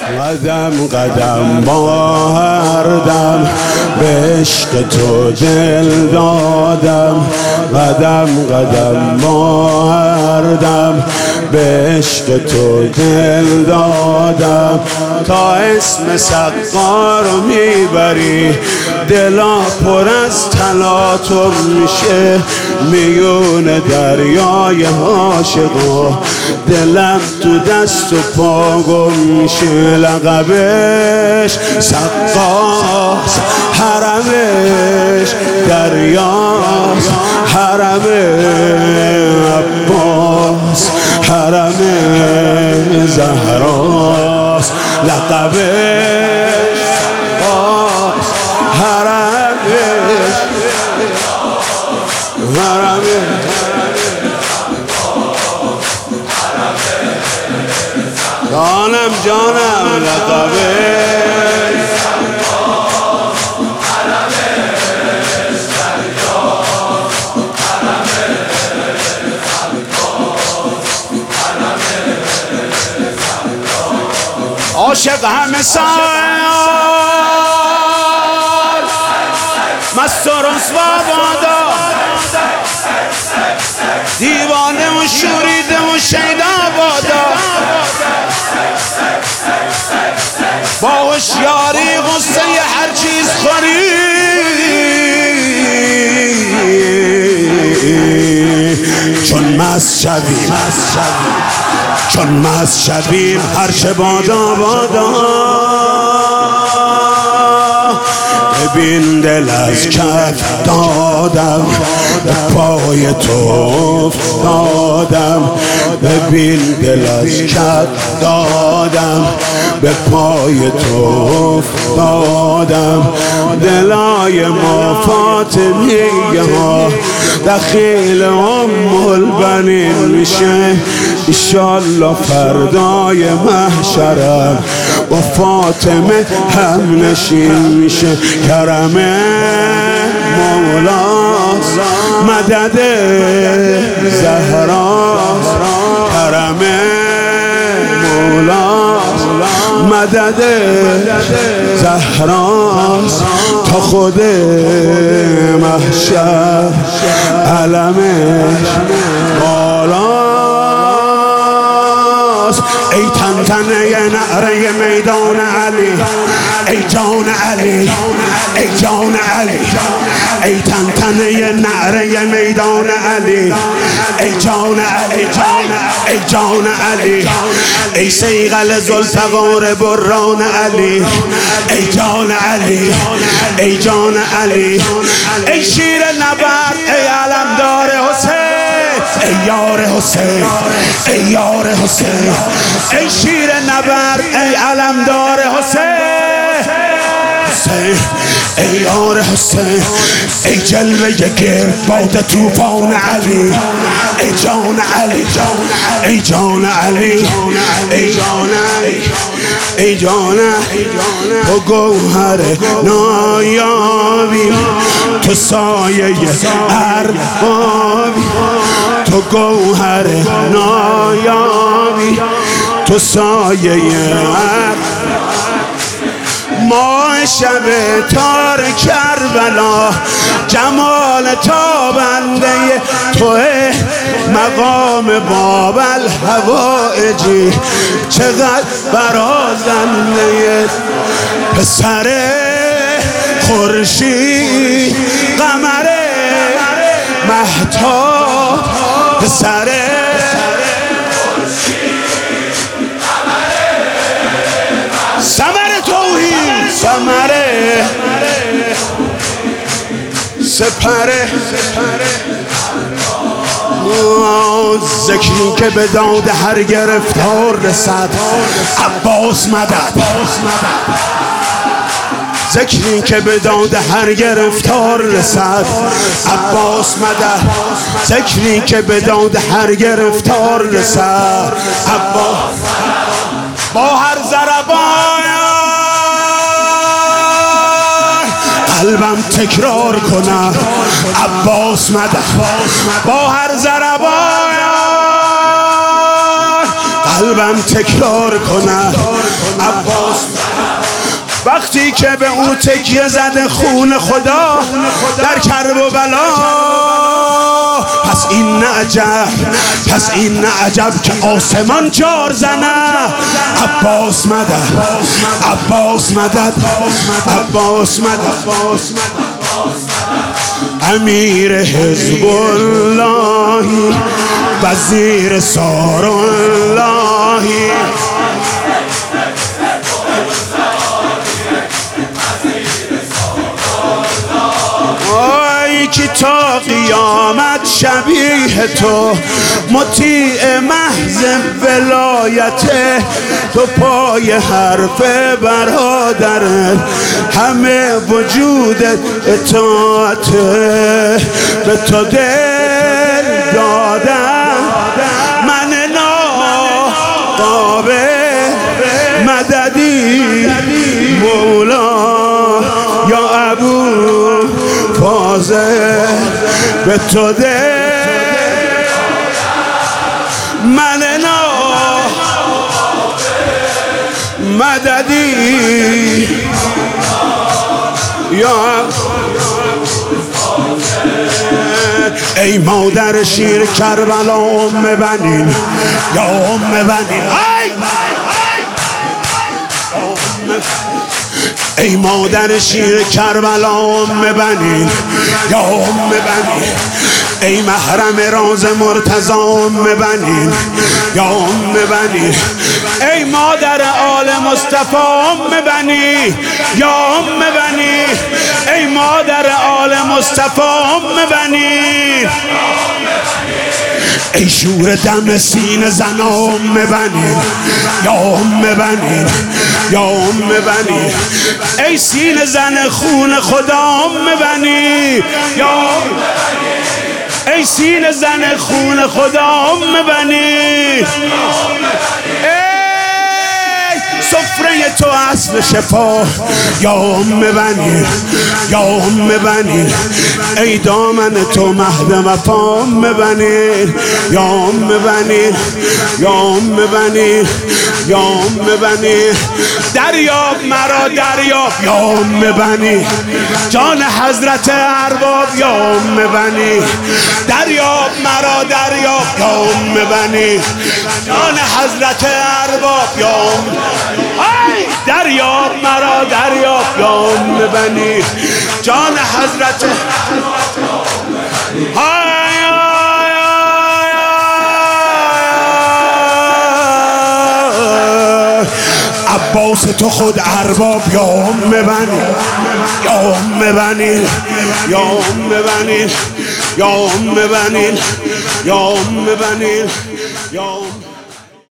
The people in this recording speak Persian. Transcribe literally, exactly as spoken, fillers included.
قدم قدم با هر دم به عشق تو دل دادم، قدم قدم با هر دم به عشق تو دل دادم. تا اسم سقا رو میبری دلا پر از تلاطم میشه، میون دریای عاشقا دلم تو دست و پا گم میشه. لقبش سقاست، حرمش دریاست، حرم عباس، حرم زهراست. لقبش سقاست، حرمش حرمش جانم جانم لقبش عاشق همه سال مست و رسوا بادا، دیوانه و شوریده و شیدا بادا، با هوشیاری غصه هر چیز خوری، چون مست شویم چون مست شویم هر چه بادا بادا. ببین دل از کف دادم به پای تو افتادم، ببین دل از کف دادم به پای تو افتادم. دلای ما فاطمیه ها دخیل ام البنین میشه، ایشالله فردای محشرم با فاطمه هم نشین میشه. کرم مولاست، مدد زهراست، کرم مولاست، مدد زهراست. تا خود محشر علمش بالاست. ای تنتنه نعره میدان علی، ای جان علی، ای جان علی، ای تنتنه نعره میدان علی، ای جان علی، ای جان علی، ای صیقل ذوالفقار بران علی، ای جان علی، ای جان علی، ای شیر نبرد، ای علمدار حسین، ای یار حسین، ای یار حسین، ای شیر نبرد، ای علمدار حسین، ای یار حسین، ای جلوه گردباد طوفان علی، ای جان علی، ای جان علی، ای جان علی، ای جان تو گوهر نایابی، تو سایه اربابی، تو گوهر نایابی، تو سایه اربابی. ما شب تار کربلا جمال تابنده توه، مقام بابل هوایجی چقدر برازنده. پسر خورشید قمر مهتاب، پسر ثمر توحید، ثمره سپره ذکری که به داد هر گرفتار رسد عباس مدد، ذکری که به داد هر گرفتار رسد عباس مدد، ذکری که به داد هر گرفتار رسد عباس با هر ضربان قلبم تکرار کنم عباس مدد، با هر ضربان قلبم تکرار کند. عباس وقتی که به او تکیه زده خون خدا در کرب و بلا، پس این نه عجب، پس این نه عجب که آسمان جار زنه. عباس مدد، عباس مدد، عباس مدد، امیر حزب الله، وزیر سار الله، ای که تا قیامت شبیه تو، مطیع محض ولایته، تو پای حرف برادرت، همه وجودت اطاعته. به تو دل دادم من ناقابل مددی، مولا یا ابو فاضل. به تو دل من مددی یا ای مادر شیر کربلا ام بنین، یا ام بنین، ای مادر شیر کربلا ام بنین، یا ام بنین، ای محرم راز مرتضی ام بنین، یا ام بنین، ای مادر آل مصطفی ام بنین، یا ام بنین، ای مادر آل مصطفی ام بنین، ای شور دم سینه زن ام بنین، یا ام بنین، یا ام بنین، ای سینه زن خون خدا ام بنین، یا ای سینه زن خون خدا ام بنین، سفره تو اصل شفا یا ام بنین، یا ام بنین، ای دامن تو مهد وفا ام بنین، یا ام بنین، یا ام بنین، یا ام بنین، دریاب مرا دریاب یا ام بنین، جان حضرت ارباب یا ام بنین، دریاب مرا دریاب یا ام بنین، جان حضرت ارباب یا ام، دریاب مرا دریاب یا ام بنین، جان حضرت عباس تو خود ارباب یا ام بنین، یا ام بنین، یا ام بنین، یا ام بنین، یا ام بنین، یا ام